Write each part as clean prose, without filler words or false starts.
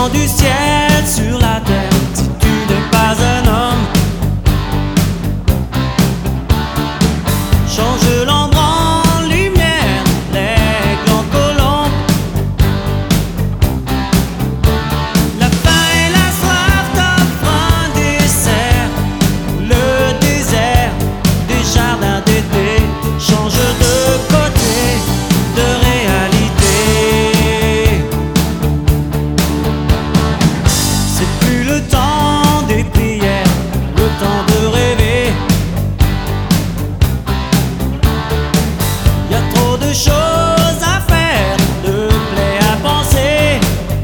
vent du ciel sur la terre, si tu n'es pas un homme, change l'ombre en lumière, l'aigle en colombe. La faim et la soif t'offrent un dessert, le désert des jardins d'été change de côté, de réalité. C'est plus le temps des prières, le temps de rêver. Y a trop de choses à faire, de plaies à penser.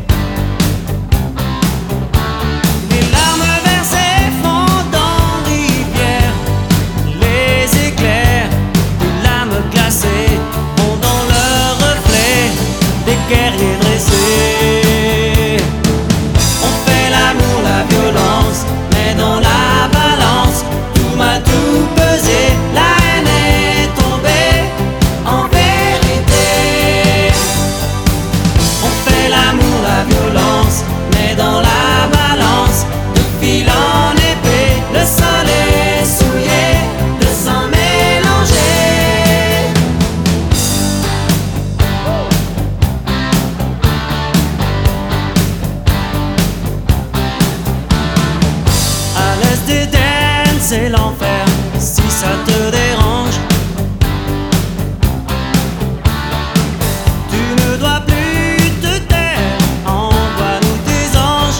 Les larmes versées fondent en rivière, les éclairs de l'âme glacée font dans leur reflet des guerriers dressés. On fait l'amour, la violence, mais dans la balance, tout m'a tout pesé, la haine est tombée en vérité. On fait l'amour, la violence, mais dans la balance, de fil en épée, le sol est souillé de sang mélangé. À l'est d'Éden, c'est l'enfer, si ça te dérange. Tu ne dois plus te taire, envoie-nous tes anges.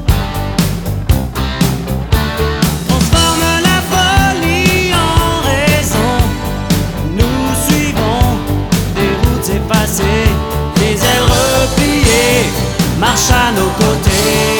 Transforme la folie en raison, nous suivons des routes effacées, des ailes repliées, marche à nos côtés.